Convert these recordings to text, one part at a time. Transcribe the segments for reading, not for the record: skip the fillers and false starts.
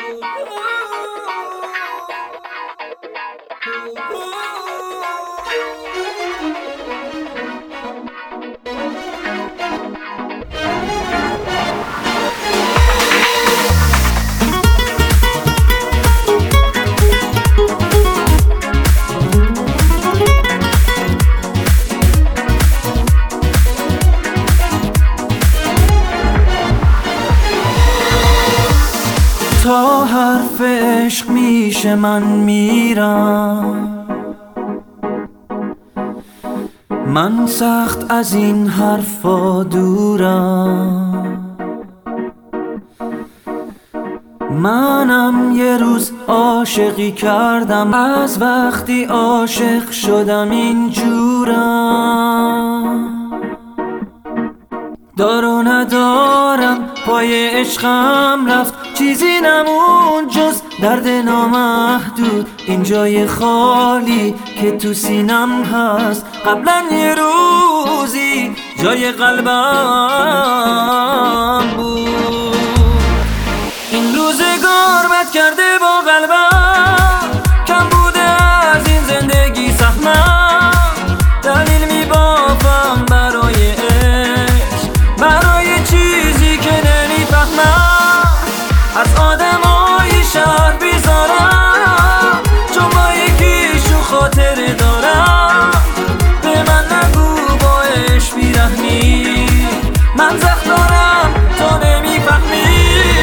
تا حرف عشق میشه من میرم، من سخت از این حرفا دورم. منم یه روز عاشقی کردم، از وقتی عاشق شدم اینجورم. دار و ندارم پای عشقم رفت، چیزی نمون جز درد نامحدود. این جای خالی که تو سینم هست، قبلا یه روزی جای قلبم بود. این روزگار بد کرده با قلبم، کم بوده از این زندگی سهمم. دلیل میبافم برای عشق، برای چیزی که نمیفهمم. از آدمای شهر بیزارم، چون با یکیشون خاطره دارم. به من نگو با عشق بیرحمی، من زخم دارم تو نمیفهمی.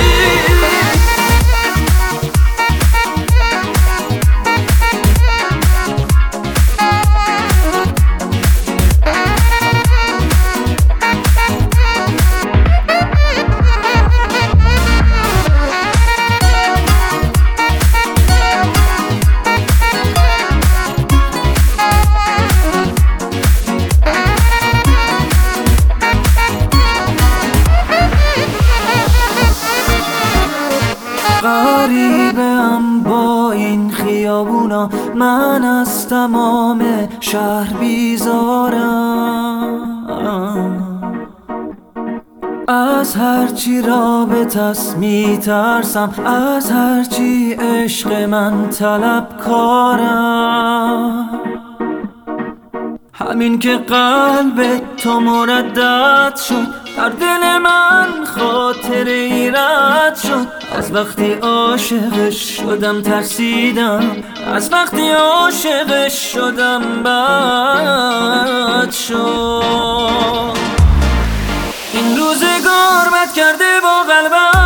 غریبم با این خیابونا، من از تمام شهر بیزارم. از هرچی رابطه‌ست میترسم، از هرچی عشق من طلبکارم. همین که قلب تو مردد شد، در دل من خاطره ایراد شد. از وقتی عاشقش شدم ترسیدم، از وقتی عاشقش شدم بد شد. این روزگار بد کرده با قلبم،